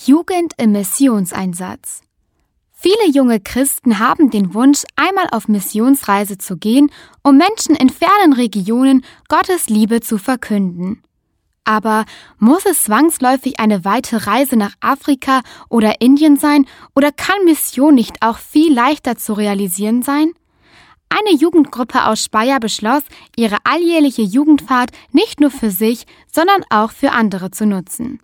Jugend im Missionseinsatz. Viele junge Christen haben den Wunsch, einmal auf Missionsreise zu gehen, um Menschen in fernen Regionen Gottes Liebe zu verkünden. Aber muss es zwangsläufig eine weite Reise nach Afrika oder Indien sein, oder kann Mission nicht auch viel leichter zu realisieren sein? Eine Jugendgruppe aus Speyer beschloss, ihre alljährliche Jugendfahrt nicht nur für sich, sondern auch für andere zu nutzen.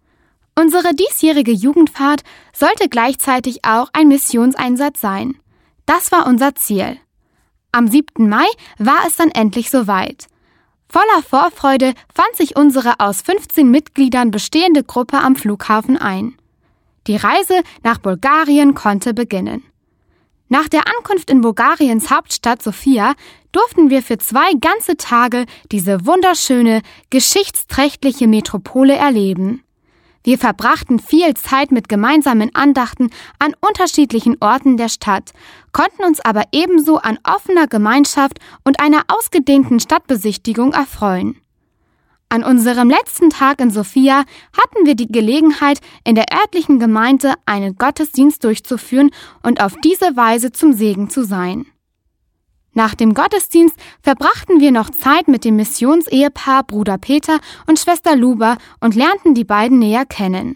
Unsere diesjährige Jugendfahrt sollte gleichzeitig auch ein Missionseinsatz sein. Das war unser Ziel. Am 7. Mai war es dann endlich soweit. Voller Vorfreude fand sich unsere aus 15 Mitgliedern bestehende Gruppe am Flughafen ein. Die Reise nach Bulgarien konnte beginnen. Nach der Ankunft in Bulgariens Hauptstadt Sofia durften wir für 2 ganze Tage diese wunderschöne, geschichtsträchtige Metropole erleben. Wir verbrachten viel Zeit mit gemeinsamen Andachten an unterschiedlichen Orten der Stadt, konnten uns aber ebenso an offener Gemeinschaft und einer ausgedehnten Stadtbesichtigung erfreuen. An unserem letzten Tag in Sofia hatten wir die Gelegenheit, in der örtlichen Gemeinde einen Gottesdienst durchzuführen und auf diese Weise zum Segen zu sein. Nach dem Gottesdienst verbrachten wir noch Zeit mit dem Missionsehepaar Bruder Peter und Schwester Luba und lernten die beiden näher kennen.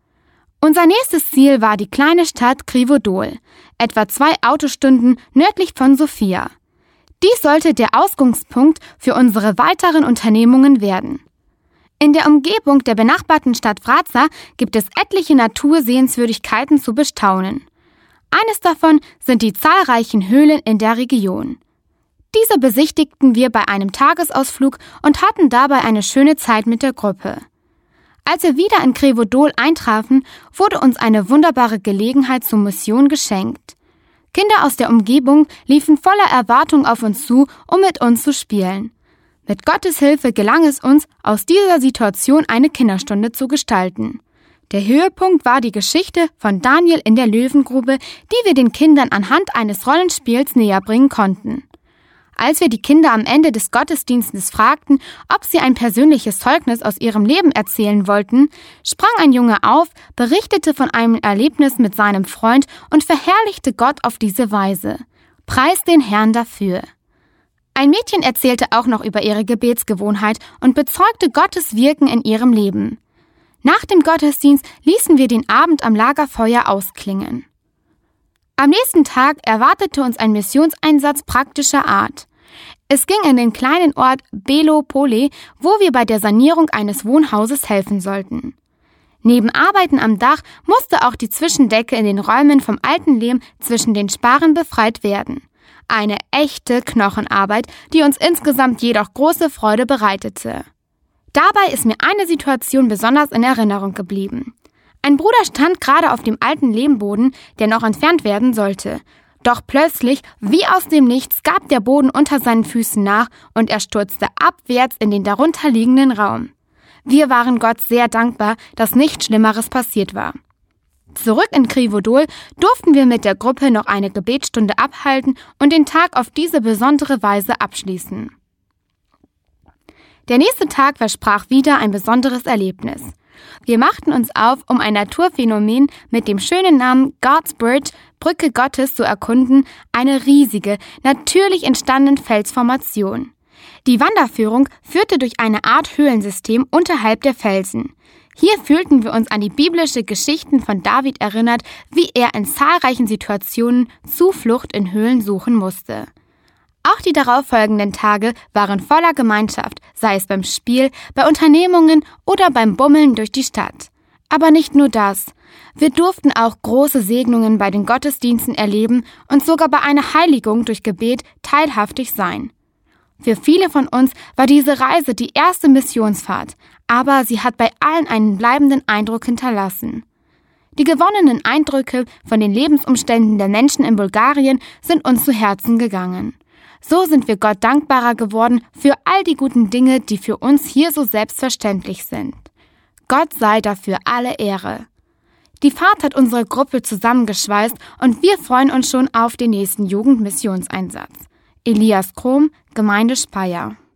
Unser nächstes Ziel war die kleine Stadt Krivodol, etwa 2 Autostunden nördlich von Sofia. Dies sollte der Ausgangspunkt für unsere weiteren Unternehmungen werden. In der Umgebung der benachbarten Stadt Wraza gibt es etliche Natursehenswürdigkeiten zu bestaunen. Eines davon sind die zahlreichen Höhlen in der Region. Diese besichtigten wir bei einem Tagesausflug und hatten dabei eine schöne Zeit mit der Gruppe. Als wir wieder in Krivodol eintrafen, wurde uns eine wunderbare Gelegenheit zur Mission geschenkt. Kinder aus der Umgebung liefen voller Erwartung auf uns zu, um mit uns zu spielen. Mit Gottes Hilfe gelang es uns, aus dieser Situation eine Kinderstunde zu gestalten. Der Höhepunkt war die Geschichte von Daniel in der Löwengrube, die wir den Kindern anhand eines Rollenspiels näherbringen konnten. Als wir die Kinder am Ende des Gottesdienstes fragten, ob sie ein persönliches Zeugnis aus ihrem Leben erzählen wollten, sprang ein Junge auf, berichtete von einem Erlebnis mit seinem Freund und verherrlichte Gott auf diese Weise. Preis den Herrn dafür. Ein Mädchen erzählte auch noch über ihre Gebetsgewohnheit und bezeugte Gottes Wirken in ihrem Leben. Nach dem Gottesdienst ließen wir den Abend am Lagerfeuer ausklingen. Am nächsten Tag erwartete uns ein Missionseinsatz praktischer Art. Es ging in den kleinen Ort Belo Pole, wo wir bei der Sanierung eines Wohnhauses helfen sollten. Neben Arbeiten am Dach musste auch die Zwischendecke in den Räumen vom alten Lehm zwischen den Sparren befreit werden. Eine echte Knochenarbeit, die uns insgesamt jedoch große Freude bereitete. Dabei ist mir eine Situation besonders in Erinnerung geblieben. Ein Bruder stand gerade auf dem alten Lehmboden, der noch entfernt werden sollte. Doch plötzlich, wie aus dem Nichts, gab der Boden unter seinen Füßen nach und er stürzte abwärts in den darunterliegenden Raum. Wir waren Gott sehr dankbar, dass nichts Schlimmeres passiert war. Zurück in Krivodol durften wir mit der Gruppe noch eine Gebetsstunde abhalten und den Tag auf diese besondere Weise abschließen. Der nächste Tag versprach wieder ein besonderes Erlebnis. Wir machten uns auf, um ein Naturphänomen mit dem schönen Namen God's Bridge, Brücke Gottes, zu erkunden, eine riesige, natürlich entstandene Felsformation. Die Wanderführung führte durch eine Art Höhlensystem unterhalb der Felsen. Hier fühlten wir uns an die biblische Geschichten von David erinnert, wie er in zahlreichen Situationen Zuflucht in Höhlen suchen musste. Auch die darauffolgenden Tage waren voller Gemeinschaft, sei es beim Spiel, bei Unternehmungen oder beim Bummeln durch die Stadt. Aber nicht nur das. Wir durften auch große Segnungen bei den Gottesdiensten erleben und sogar bei einer Heiligung durch Gebet teilhaftig sein. Für viele von uns war diese Reise die erste Missionsfahrt, aber sie hat bei allen einen bleibenden Eindruck hinterlassen. Die gewonnenen Eindrücke von den Lebensumständen der Menschen in Bulgarien sind uns zu Herzen gegangen. So sind wir Gott dankbarer geworden für all die guten Dinge, die für uns hier so selbstverständlich sind. Gott sei dafür alle Ehre. Die Fahrt hat unsere Gruppe zusammengeschweißt und wir freuen uns schon auf den nächsten Jugendmissionseinsatz. Elias Krom, Gemeinde Speyer.